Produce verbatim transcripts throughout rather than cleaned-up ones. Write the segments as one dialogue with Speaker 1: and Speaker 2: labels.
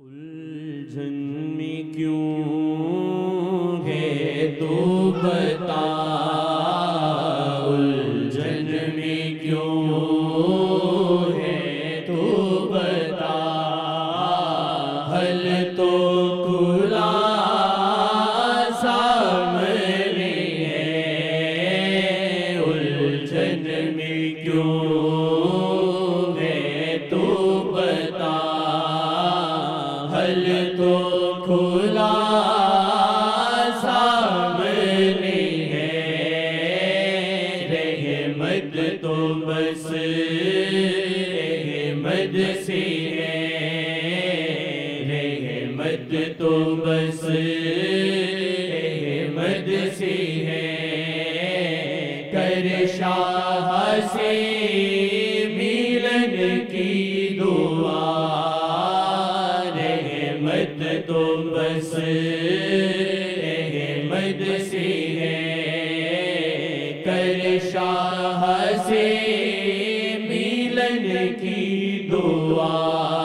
Speaker 1: الجھن میں کیوں ہے تو بتا، الجھن میں کیوں ہے تو بتا، حل تو کھلا سامنے ہے، الجھن میں کیوں ہے تو بتا، حل تو کھلا سامنے ہے، رحمت تو بس رحمت سے ہے، رحمت تو بس رحمت سے ہے، کر شاہ سے ملن کی دعا، رحمت تو بس رحمت سے ہے، کر شاہ سے ملن کی دعا،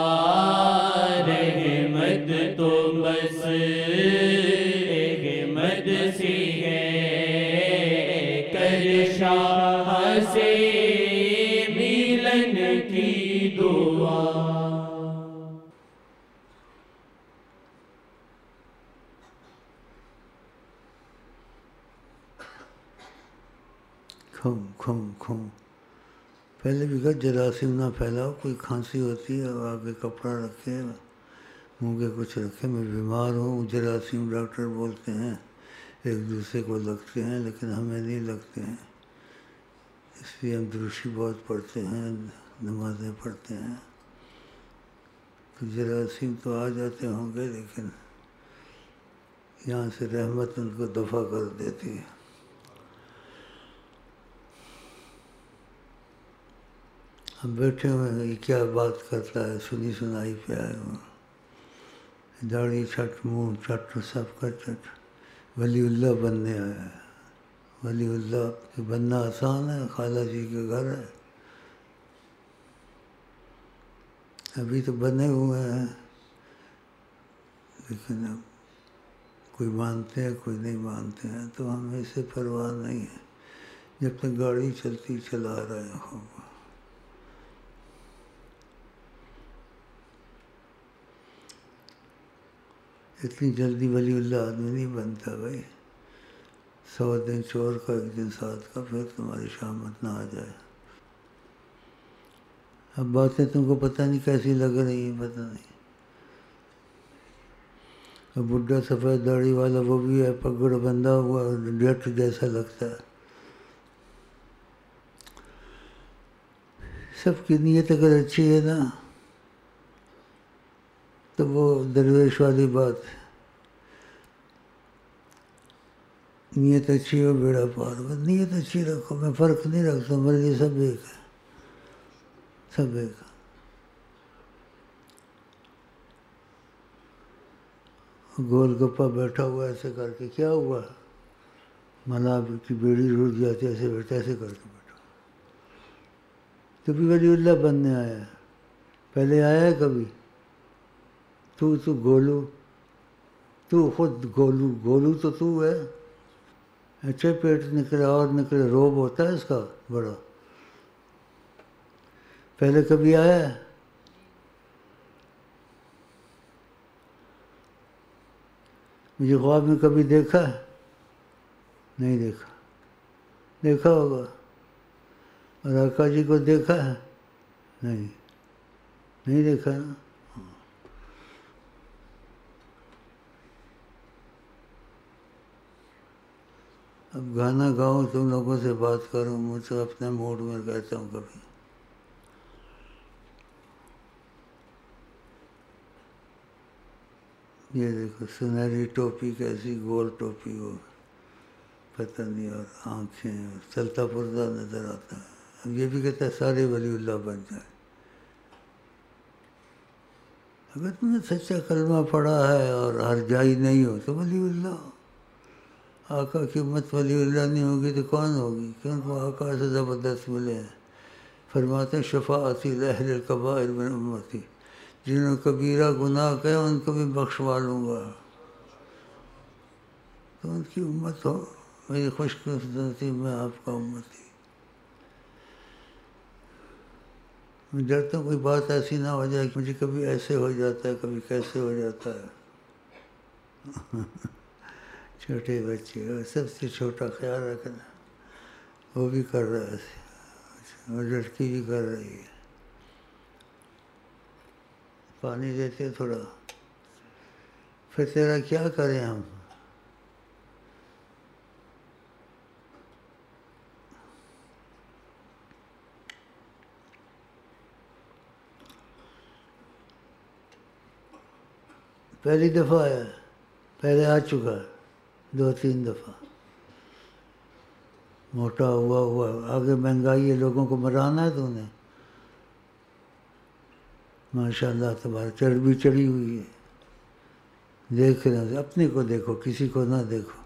Speaker 1: رحمت تو بس رحمت سے ہے، کر شاہ سے ملن کی دعا۔
Speaker 2: کھم کھم کھم پہلے بھی کہا جراثیم نہ پھیلاؤ، کوئی کھانسی ہوتی ہے آگے کپڑا رکھے، منہ کے کچھ رکھے، میں بیمار ہوں، جراثیم ڈاکٹر بولتے ہیں ایک دوسرے کو لگتے ہیں لیکن ہمیں نہیں لگتے ہیں، اس لیے ہم درشی بہت پڑھتے ہیں، نمازیں پڑھتے ہیں، تو جراثیم تو آ جاتے ہوں گے لیکن یہاں سے رحمت ان کو دفع کر دیتی ہے۔ ہم بیٹھے ہوئے ہیں، یہ کیا بات کرتا ہے، سنی سنائی پہ آئے ہوئے، داڑھی چھٹ، منہ چھٹ، سب کا چھٹ، ولی اللہ بننے آیا ہے۔ ولی اللہ بننا آسان ہے، خالہ جی کے گھر ہے، ابھی تو بنے ہوئے ہیں لیکن اب کوئی مانتے ہیں کوئی نہیں مانتے ہیں، تو ہمیں اسے پرواہ نہیں ہے، جب تک گاڑی چلتی چلا رہے ہوں۔ اتنی جلدی ولی اللہ آدمی نہیں بنتا بھائی، سو دن چور کا ایک دن ساتھ کا، پھر تمہاری شامت نہ آ جائے۔ اب باتیں تم کو پتہ نہیں کیسی لگ رہی ہیں، پتہ نہیں، اب بڈھا سفید داڑھی والا وہ بھی ہے، پگڑ بندھا ہوا، ڈٹ جیسا لگتا ہے، سب کی نیت اگر اچھی ہے نا تو وہ درویش والی بات ہے، نیت اچھی ہو بیڑا پار ہو، نیت اچھی رکھو، میں فرق نہیں رکھتا، میرے لیے سب ایک ہے، سب ایک ہے۔ گول گپا بیٹھا ہوا ایسے کر کے، کیا ہوا، مناب کی بیڑی ٹوٹ جاتی ایسے بیٹھا، ایسے کر کے بیٹھا، تو بھی ولی اللہ بننے آیا ہے، پہلے آیا ہے کبھی؟ تو تو گولو، تو خود گولو، گولو تو تو ہے، اچھے پیٹ نکلے اور نکلے، روب ہوتا ہے اس کا بڑا، پہلے کبھی آیا ہے؟ مجھے خواب میں کبھی دیکھا ہے؟ نہیں دیکھا، دیکھا ہوگا، اور آقا جی کو دیکھا ہے؟ نہیں نہیں دیکھا نا۔ اب گانا گاؤں، تم لوگوں سے بات کروں، مجھ سے اپنے موڈ میں کہتا ہوں کبھی، یہ دیکھو سنہری ٹوپی کیسی گول ٹوپی ہو، پتہ نہیں، اور آنکھیں، چلتا پھرتا نظر آتا ہے، اب یہ بھی کہتا ہے سارے ولی اللہ بن جائے۔ اگر تم نے سچا کلمہ پڑھا ہے اور ہر جائی نہیں ہو تو ولی اللہ، آقا کی امت ولی اللہ نہیں ہوگی تو کون ہوگی؟ کیونکہ آقا سے زبردست ملے ہیں، فرماتے ہیں شفاعتی لأہل الکبائر من امتی، جنہوں نے کبیرہ گناہ کیا ان کو بھی بخشوا لوں گا. تو ان کی امت ہو. میری خوش قسمتی میں آپ کا امتی. میں ڈرتا ہوں کوئی بات ایسی نہ ہو جائے کہ مجھے کبھی ایسے ہو جاتا ہے کبھی کیسے ہو جاتا ہے. چھوٹے بچے اور سب سے چھوٹا خیال رکھنا. وہ بھی کر رہا ہے اور لڑکی بھی کر رہی ہے. پانی دیتے تھوڑا. پھر تیرا کیا کریں ہم. پہلی دفعہ آیا. پہلے آ چکا دو تین دفعہ. موٹا ہوا ہوا آگے مہنگائی ہے لوگوں کو مرانا ہے تو انہیں. ماشاء اللہ تبارک چربی چڑھی ہوئی ہے. دیکھ رہے اپنے کو دیکھو کسی کو نہ دیکھو.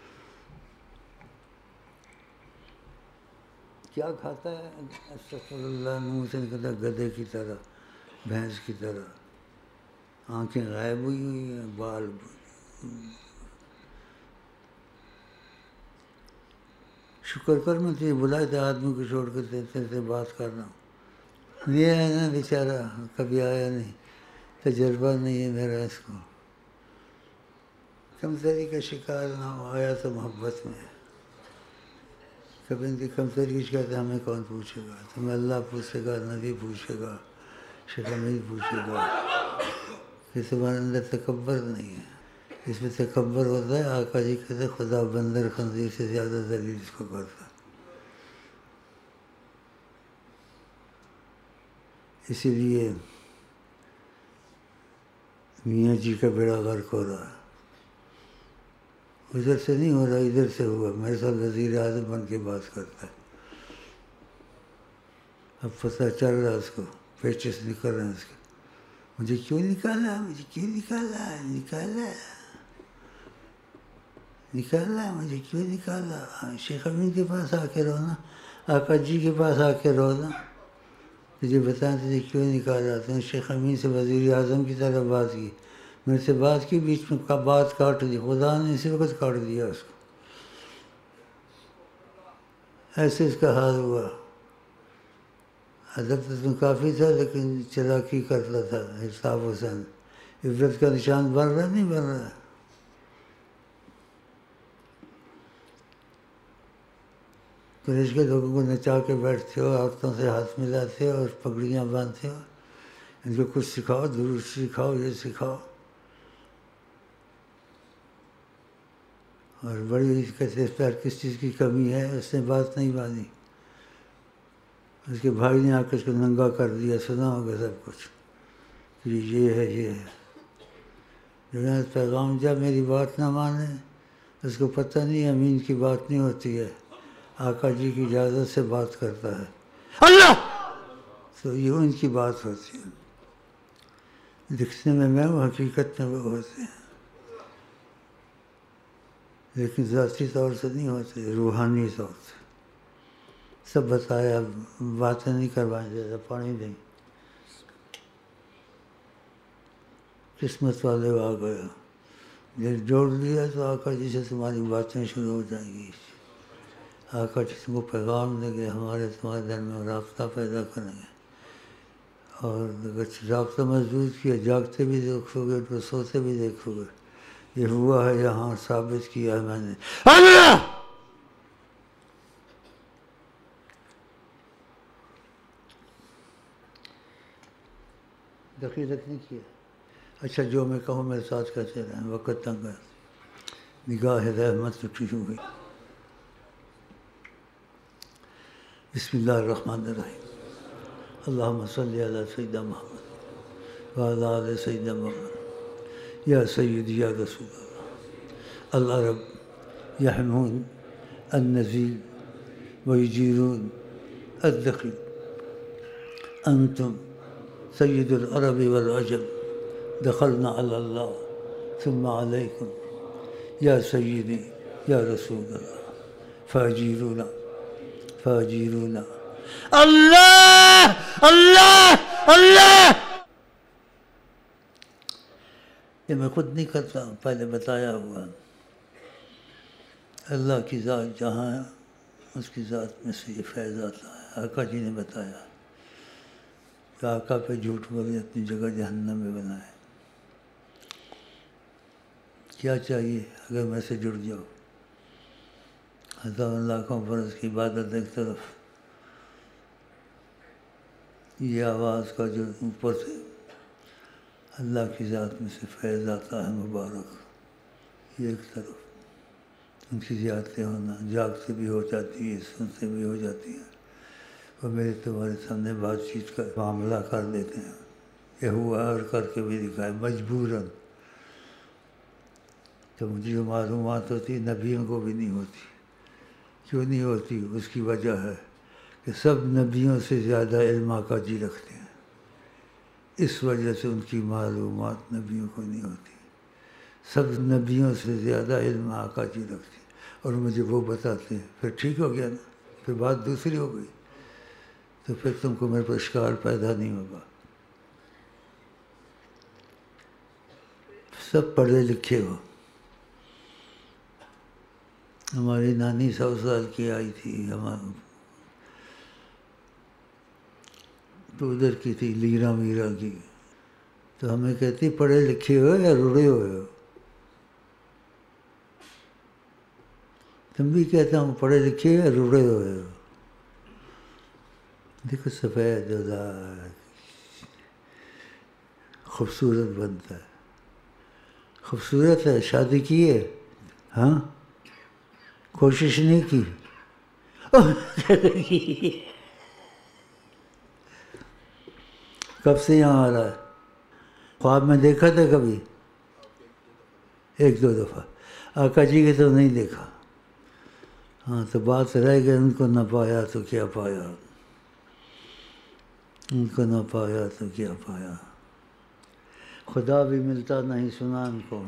Speaker 2: کیا کھاتا ہے استغفر اللہ منہ سے نکلتا گدھے کی طرح بھینس کی طرح. آنکھیں غائب ہوئی ہوئی ہیں بال. شکر کر میں تجھے بلائے تھے آدمی کو چھوڑ کے تیرے سے بات کر رہا ہوں. یہ ہے نا بیچارہ کبھی آیا نہیں. تجربہ نہیں ہے میرا اس کو. کمزوری کا شکار نہ ہو. آیا تو محبت میں. کبھی ان کی کمزوری کی شکایت ہمیں کون پوچھے گا. تمہیں اللہ پوچھے گا نبی پوچھے گا شیخ امید پوچھے گا کہ تمہارے اندر تکبر نہیں ہے. اس میں تکبر ہوتا ہے. آقا جی کہتے خدا بندر خنزیر سے زیادہ ذلیل اس کو کرتا. اسی لیے میاں جی کا بیڑا غرق ہو رہا ہے. ادھر سے نہیں ہو رہا ادھر سے ہوا. میرے ساتھ وزیر اعظم بن کے بات کرتا ہے. اب پتہ چل رہا ہے اس کو. پیچس نکل رہے ہیں اس کے. مجھے کیوں نکالا مجھے کیوں نکالا نکالا نکالا مجھے کیوں نکالا. شیخ امین کے پاس آ کے رونا. آقا جی کے پاس آ کے رونا. تجھے بتائیں تجھے کیوں نکالا. تو نے شیخ امین سے وزیر اعظم کی طرح بات کی. میرے سے بات کی بیچ میں کا بات کاٹ دی. خدا نے اسی وقت کاٹ دیا اس کو. ایسے اس کا حال ہوا. ادب تو تم کافی تھا لیکن چلاکی کرتا تھا. حساب حسین عبرت کا نشان بن رہا نہیں بن رہا. قریش کے لوگوں کو نچا کے بیٹھتے ہو. عورتوں سے ہاتھ ملاتے ہو اور پگڑیاں باندھتے ہو. ان کو کچھ سکھاؤ درود سکھاؤ یہ سکھاؤ. اور بڑی کیسے اس پر کس چیز کی کمی ہے. اس نے بات نہیں مانی. اس کے بھائی نے آ کے اس کو ننگا کر دیا. سنا ہوگا سب کچھ کہ یہ ہے یہ ہے. جو ہے پیغام جب میری بات نہ مانے اس کو پتہ نہیں امین کی بات نہیں ہوتی ہے. آقا جی کی اجازت سے بات کرتا ہے اللہ. تو یہ ان کی بات ہوتی ہے. دکھنے میں میں وہ حقیقت میں وہ ہوتے ہیں. لیکن ذاتی طور سے نہیں ہوتے. روحانی طور سے. سب بتایا. باتیں نہیں کروائیں جیسا پانی دیں. قسمت والے آ گیا. جب جوڑ لیا تو آقا جی سے تمہاری باتیں شروع ہو جائیں گی. آقا جی تم کو پیغام دیں گے. ہمارے تمہارے درمیان رابطہ پیدا کریں گے. اور اگر رابطہ مضبوط کیا جاگتے بھی دیکھو گے تو سوتے بھی دیکھو گے. یہ ہوا ہے یہاں ثابت کیا ہے میں نے. اللہ دقیقت نہیں کیا. اچھا جو میں کہوں میرے ساتھ کہتے رہیں. وقت تنگ ہے. نگاہ رحمت اٹھی ہوئی. بسم اللہ الرحمن الرحیم. اللہم صلی علی سیدنا محمد وعلی آل سیدنا محمد. یا سیدی یا رسول اللہ. اللہ رب یحمون النزیل ویجیرون الدخیل. انتم سید العرب والعجم دخلنا علی اللہ ثم علیکم یا سیدی یا رسول اللہ فاجیرونا فاجیرونا. اللہ اللہ اللہ. یہ میں خود نہیں کرتا ہوں، پہلے بتایا ہوا. اللہ کی ذات جہاں ہے اس کی ذات میں سے یہ فیض آتا ہے. آقا جی نے بتایا کہ آقا پہ جھوٹ بولے اپنی جگہ جہنم میں بنائے. کیا چاہیے اگر میں سے جڑ جاؤ؟ ہزار لاکھوں فرض کی عبادت ایک طرف، یہ آواز کا جو اوپر سے اللہ کی ذات میں سے فیض آتا ہے مبارک، یہ ایک طرف. ان کی زیادتیں ہونا، جاگ سے بھی ہو جاتی ہے، سن سے بھی ہو جاتی ہے، اور میرے تمہارے سامنے بات چیت کا معاملہ کر دیتے ہیں. یہ ہوا اور کر کے بھی دکھائے مجبوراً. تو مجھے جو معلومات ہوتی نبیوں کو بھی نہیں ہوتی. کیوں نہیں ہوتی؟ اس کی وجہ ہے کہ سب نبیوں سے زیادہ علم آقا جی رکھتے ہیں، اس وجہ سے ان کی معلومات نبیوں کو نہیں ہوتی. سب نبیوں سے زیادہ علم آقا جی رکھتے ہیں اور مجھے وہ بتاتے ہیں. پھر ٹھیک ہو گیا نا، پھر بات دوسری ہو گئی. تو پھر تم کو میرے پر اشکال پیدا نہیں ہوگا. سب پڑھے لکھے ہو. ہماری نانی سو سال کی آئی تھی، ہمارا تو ادھر کی تھی لیرا میرا کی. تو ہمیں کہتی پڑھے لکھے ہو یا رڑے ہوئے ہو؟ تم بھی کہتا ہوں پڑھے لکھے ہو یا رڑے ہوئے ہو؟ دیکھو سفید ہوتا خوبصورت بنتا ہے. خوبصورت ہے. شادی کی ہے؟ ہاں، کوشش نہیں کی. کب سے یہاں آ رہا ہے؟ خواب میں دیکھا تھا کبھی؟ ایک دو دفعہ. آقا جی کے تو نہیں دیکھا. ہاں تو بات رہ گئی، ان کو نہ پایا تو کیا پایا، ان کو نہ پایا تو کیا پایا. خدا بھی ملتا نہیں سنا ان کو.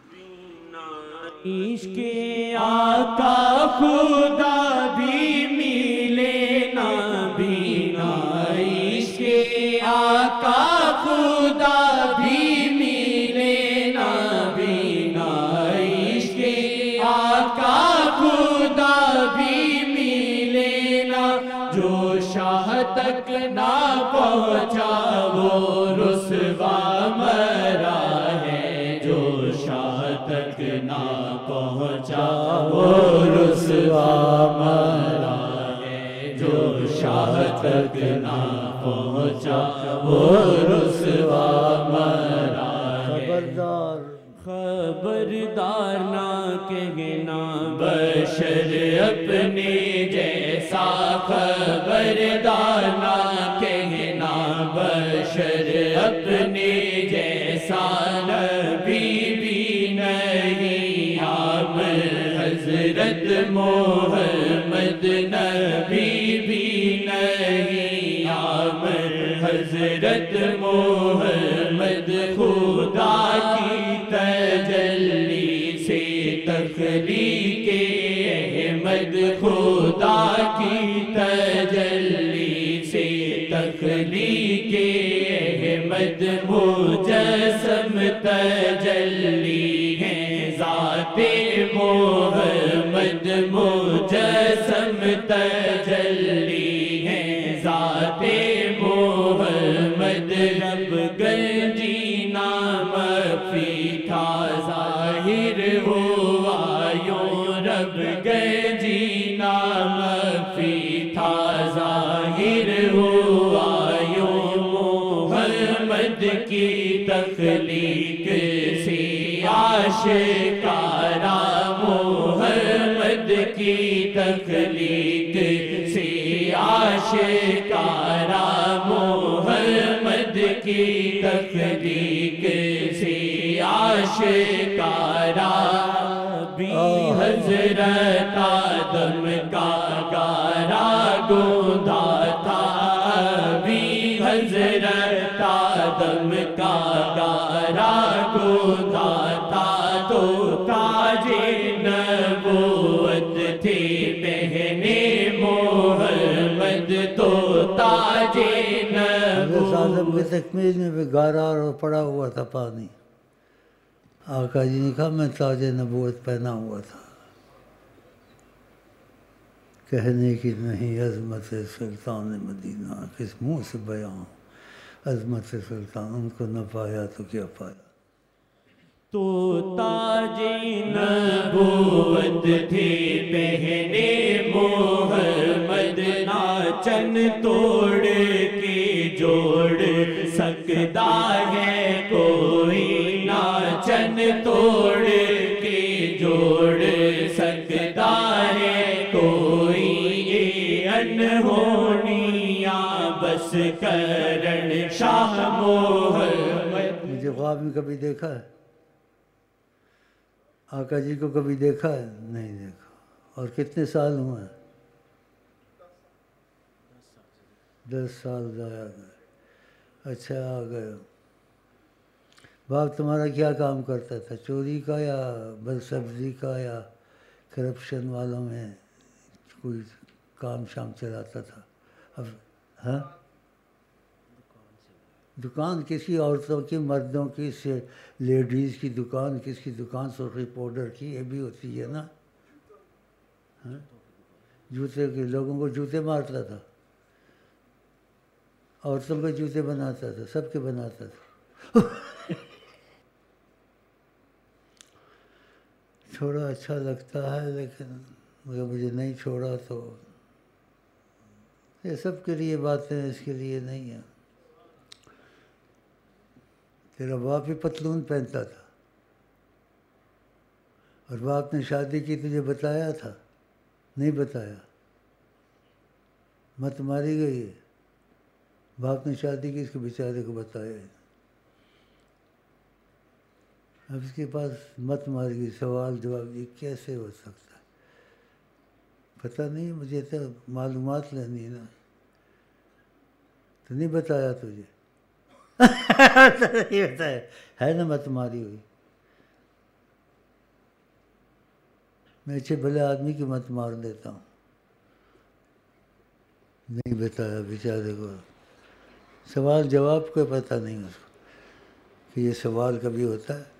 Speaker 1: عشق آقا خدا بھی ملے نہ بینا. عشق آقا خدا بھی ملے نہ بینا. عشق آقا خدا بھی ملے نہ. جو شاہ تک نہ پہنچا وہ رسوا مرا ہے. جو شاہ تک نہ پہنچا وہ رسوا مرا ہے. جو شاہ تک نہ پہنچا وہ رسوا مرا ہے.
Speaker 2: خبردار
Speaker 1: خبردار نہ کہنا بشر اپنے جیسا. خبردار نہ کہنا بشر اپنے جیسا. نبی بھی نہیں آپ حضرت محمد. نبی بھی نہیں آپ حضرت محمد. خدا کی تجلی سے تخلیق احمد. خدا کی تجلی سے تخلیق احمد. مجسم تجلی ہے ذات محمد. مجسم تجلی ہے ذات محمد. رب گنجی نام فی تھا ظاہر ہوا یوں. رب گنجی نام فی تھا ظاہر ہوا یوں. محمد کی تخلیق سے آشکارا. محمد کی تخلیق سے آشکارا. محمد کی تخلیق سے آشکارا. بھی حضرت آدم کا گارا گوندا تھا. بھی حضرت آدم کا گارا گوندا تھا. تو تاج نبوت تھی بہنے محمد. تو تاج
Speaker 2: حضرت آدم
Speaker 1: نبوت
Speaker 2: کی تکمیل میں بھی گارا اور پڑا ہوا تھا پانی. آقا جی نے کہا میں تاج نبوت پہنا ہوا تھا، کہنے کی نہیں عظمت سلطان مدینہ، کس منہ سے بیان عظمت سلطان، ان کو نہ پایا تو کیا پایا۔
Speaker 1: تو تاج نبوت تھی پہنے محمد، ناچن توڑ کے جوڑ سکتا ہے کوئی، ناچن توڑ کے جوڑ سکتا ہے کوئی، یہ انہونیاں بس کرن شاہ محمد۔
Speaker 2: مجھے خواب میں کبھی دیکھا ہے؟ آقا جی کو کبھی دیکھا ہے؟ نہیں دیکھا۔ اور کتنے سال ہوئے ہیں؟ دس سال ضائع گئے۔ اچھا آ گئے۔ باپ تمہارا کیا کام کرتا تھا؟ چوری کا یا برسبزی کا یا کرپشن والوں میں کوئی کام شام چلاتا تھا؟ اب ہاں دکان کسی عورتوں کی، مردوں کی، لیڈیز کی دکان، کس کی دکان؟ سرخی پاؤڈر کی، یہ بھی ہوتی ہے نا۔ ہاں جوتے کے، لوگوں کو جوتے مارتا تھا، عورتوں کے جوتے بناتا تھا، سب کے بناتا تھا۔ چھوڑا اچھا لگتا ہے، لیکن اگر مجھے نہیں چھوڑا تو یہ سب کے لیے باتیں، اس کے لیے نہیں ہیں۔ تیرا باپ ہی پتلون پہنتا تھا، اور باپ نے شادی کی تجھے بتایا تھا؟ نہیں بتایا، مت ماری گئی ہے۔ باپ نے شادی کی، اس کے بیچارے کو بتایا۔ اب اس کے پاس مت ماری گئی، سوال جواب یہ کیسے ہو سکتا ہے؟ پتہ نہیں، مجھے تو معلومات لینی ہے نا۔ تو نہیں بتایا تجھے؟ نہیں بتایا ہے نا، مت ماری ہوئی۔ میں اچھے بھلے آدمی کی مت مار دیتا ہوں۔ نہیں بتایا بیچارے کو، سوال جواب کو پتہ نہیں اس کو کہ یہ سوال کبھی ہوتا ہے۔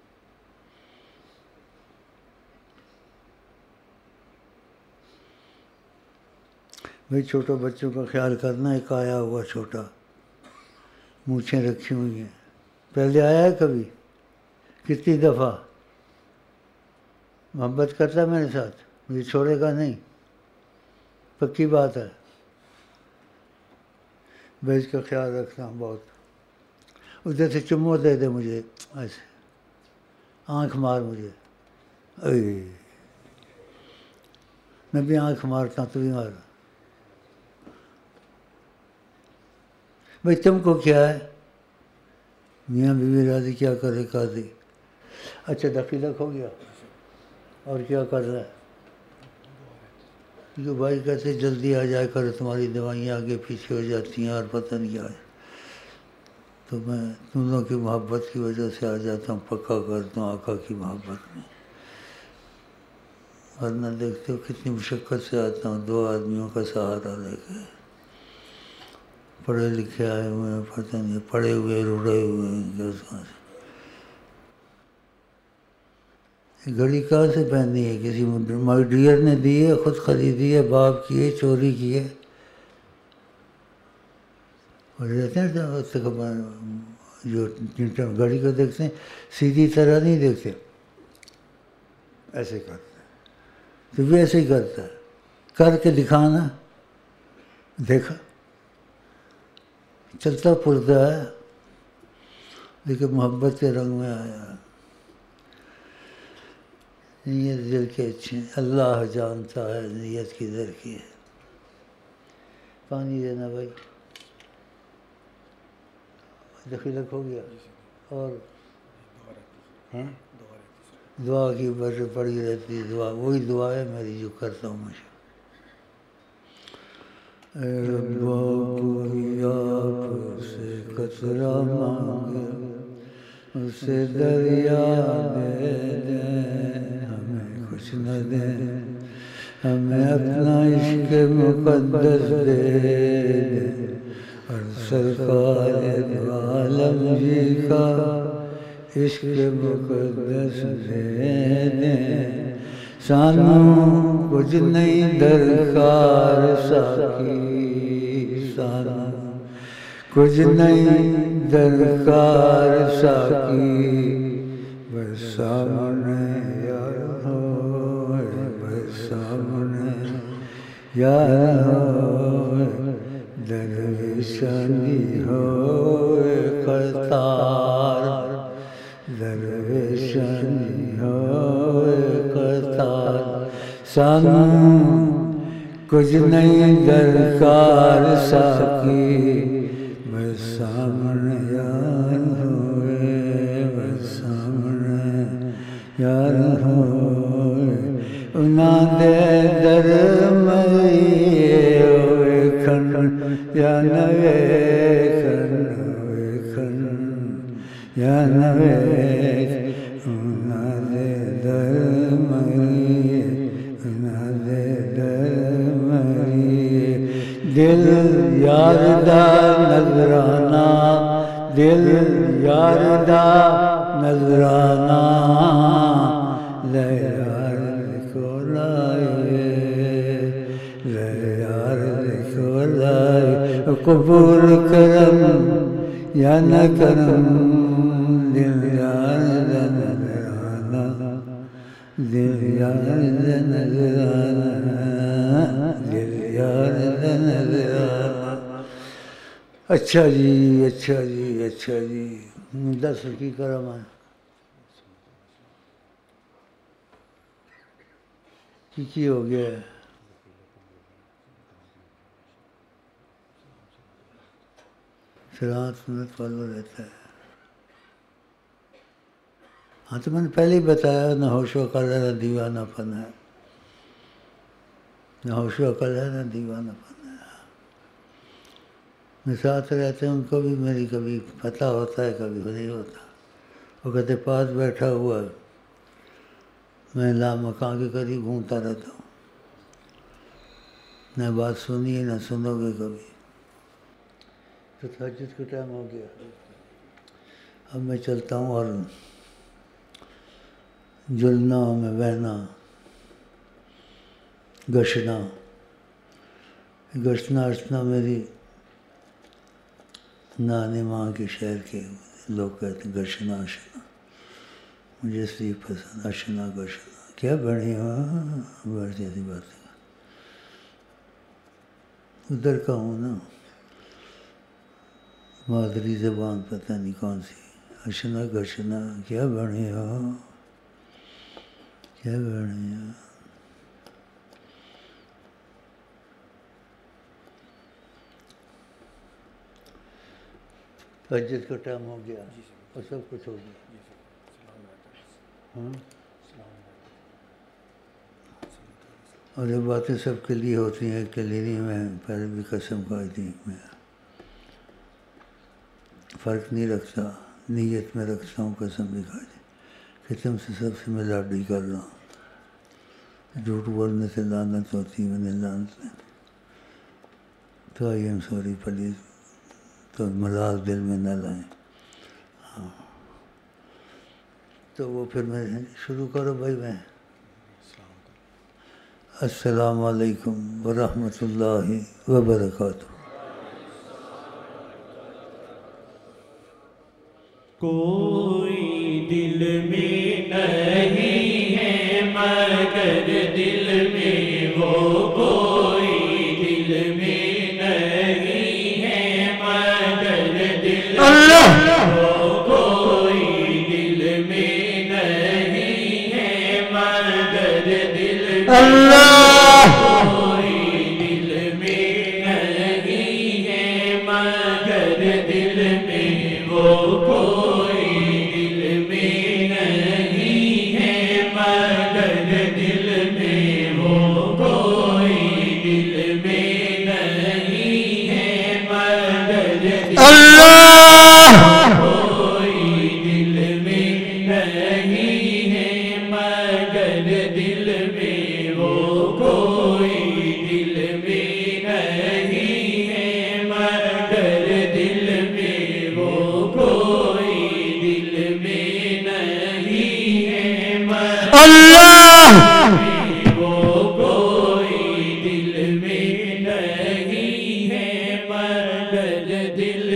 Speaker 2: بھائی چھوٹے بچوں کا خیال کرنا، ایک آیا ہوا چھوٹا، مونچھیں رکھی ہوئی ہیں، پہلے آیا ہے کبھی؟ کتنی دفعہ محبت کرتا ہے میرے ساتھ، مجھے چھوڑے گا نہیں، پکی بات ہے۔ بھائی اس کا خیال رکھنا بہت۔ ادھر سے چمو دے دے مجھے، ایسے آنکھ مار مجھے، اے میں بھی آنکھ مارتا ہوں، تو بھی مار۔ بھائی تم کو کیا ہے؟ میاں بیوی راضی، کیا کرے قاضی۔ اچھا دخیلک ہو گیا، اور کیا کر رہا ہے؟ جو بھائی کہتے جلدی آ جائے کرو، تمہاری دوائیاں آگے پیچھے ہو جاتی ہیں اور پتہ نہیں کیا ہے، تو میں تم لوگوں کی محبت کی وجہ سے آ جاتا ہوں، پکا کرتا ہوں آقا کی محبت میں۔ ورنہ دیکھتے ہو کتنی مشقت سے آتا ہوں، دو آدمیوں کا سہارا لے کے، پڑھے لکھے آئے ہوئے ہیں، پتہ نہیں پڑھے ہوئے رڑے ہوئے ہیں۔ گھڑی کہاں سے پہنی ہے؟ کسی مائی ڈیئر نے دی ہے، خود خریدی ہے، باپ کی ہے، چوری کی ہے؟ اور رہتے ہیں جو گھڑی کو دیکھتے ہیں سیدھی طرح نہیں دیکھتے، ایسے کرتے ہیں، تو بھی ایسے ہی کرتا ہے، کر کے دکھانا، دیکھا چلتا پھرتا ہے، لیکن محبت کے رنگ میں آیا۔ نیت دل کے اچھے ہیں، اللہ جانتا ہے نیت کدھر کی ہے۔ پانی دینا بھائی، دخیلک ہو گیا۔ اور دعا کی بر پڑی رہتی ہے، دعا وہی دعا ہے میری جو کرتا ہوں مجھے۔ اے ربا کوئی آپ سے قطرہ مانگے، اسے دریا دے دیں، ہمیں کچھ نہ دیں، ہمیں اپنا عشق مقدس دے دیں، اور سرکار دو عالم جی کا عشق مقدس دے دیں سانوں کچھ نہیں درکار ساقی سانوں کچھ نہیں درکار ساقی بس سامنے یار ہو بس سامنے یار ہو درویشانی ہو کرتار درویشانی ہو کرتار سانوں کچھ نہیں درکار ساقی بس سامنے یار ہوئے بس سامنے یار ہوئے انہاں دے در میں ہوئے کھن یا نوے کھن ہوئے کھن یا نوے انہاں دے در میں انہاں دے در میں دل یار دا نظرانہ دل یار دا نظرانہ لے یار کو لائے لے یار کو لائے قبول کرم یا نہ کرم دل یار دا نظرانہ دل یار دا نظرانہ دل یار دا نظرانہ اچھا جی اچھا جی اچھا جی دس کی کرم ہے کی کی ہو گیا ہے سلامت سنت والا رہتا ہے ہاں تو میں نے پہلے ہی بتایا نہ ہوش و عقل ہے نہ دیوانہ پن ہے نہ ہوش و عقل ہے نہ دیوانہ پن ہے میں ساتھ رہتے ہیں ان کو بھی میری کبھی پتہ ہوتا ہے کبھی نہیں ہوتا وہ کہتے پاس بیٹھا ہوا ہے میں لامکان کے قریب گھومتا رہتا ہوں نہ بات سنیے نہ سنو گے کبھی تو تہجد کا ٹائم ہو گیا اب میں چلتا ہوں اور جلنا میں بہنا گشنا گشنا اشنا میری نانی ماں کے شہر کے لوگ کہتے ہیں گشنا اشنا مجھے اس لیے پسند اشنا گشنا کیا بڑی ہاں بڑھ جیسی باتیں ادھر کا ہوں نا مادری زبان پتہ نہیں کون سی اشنا گشنا کیا بڑی ہو کیا بڑی ہو تہجد کا ٹائم ہو گیا اور سب کچھ ہو گیا ہاں اور یہ باتیں سب کے لیے ہوتی ہیں کے لیے نہیں میں پہلے بھی قسم کھائی تھی میں فرق نہیں رکھتا نیت میں رکھتا ہوں قسم بھی کھائی تھی کہ تم سے سب سے میں لاڈی کر رہا ہوں جھوٹ بولنے سے لعنت ہوتی میں نے لعنت نہیں تو آئی ایم سوری پلیز تو ملال دل میں نہ لائیں ہاں تو وہ پھر میں شروع کرو بھائی میں السلام علیکم ورحمۃ اللہ وبرکاتہ
Speaker 1: کوئی دل میں نہیں ہے مگر دل میں وہ کوئی دل میں نہیں ہے مگر دل وہ کوئی دل میں نہیں ہے مگر دل اللہ کوئی دل میں نہیں ہے مگر دل میں وہ کوئی دل میں نہیں ہے مگر دل میں وہ کوئی دل میں نہیں ہے مگر اللہ کوئی دل میں نہیں ہے مگر دل میں وہ
Speaker 2: اللہ
Speaker 1: وہ کوئی دل میں نہیں ہے مگر دل